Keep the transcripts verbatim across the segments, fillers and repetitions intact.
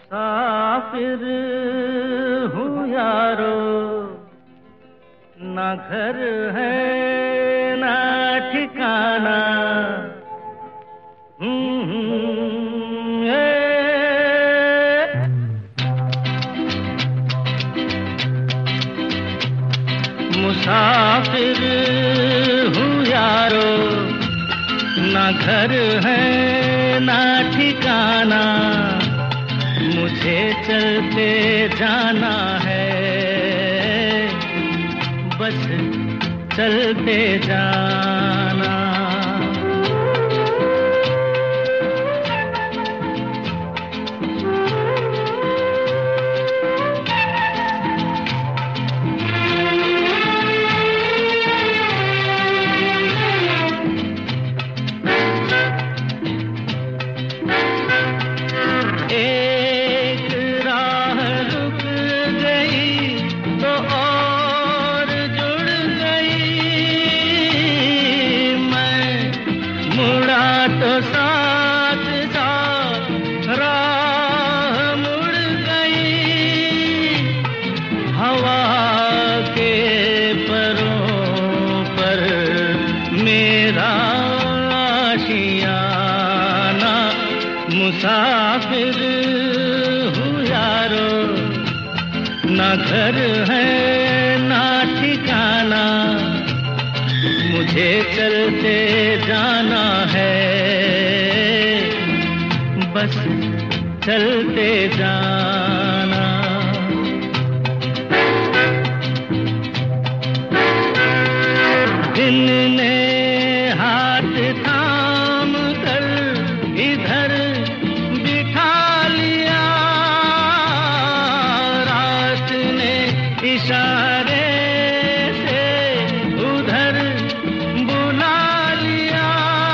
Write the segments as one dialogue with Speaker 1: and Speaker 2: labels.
Speaker 1: मुसाफिर हूँ यारो, ना घर है ना ठिकाना। मुसाफिर हूँ यारो, ना घर है ना ठिकाना। मुझे चलते जाना है, बस चलते जाना। तो साथ साथ राह मुड़ गई, हवा के परों पर मेरा आशियाना। मुसाफिर हूँ यारो, ना घर है ना ठिकाना। मुझे चलते जाना है, बस चलते जाना। दिन ने हाथ थाम कर इधर बिठा लिया, रात ने इशारे से उधर बुला लिया।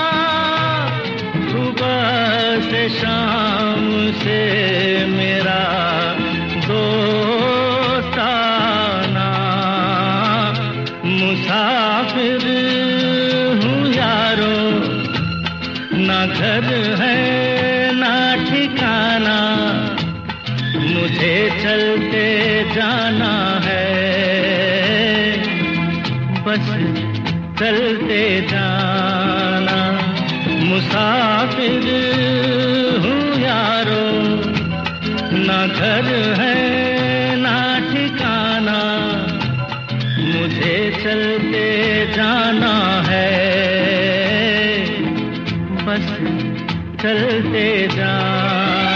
Speaker 1: सुबह से शाम से मेरा दोस्ताना। मुसाफिर हूँ यारो, ना घर है ना ठिकाना। मुझे चलते जाना है, बस चलते जाना। मुसाफिर हूँ यारो, ना घर है ना ठिकाना। मुझे चलते जाना है, बस चलते जाना।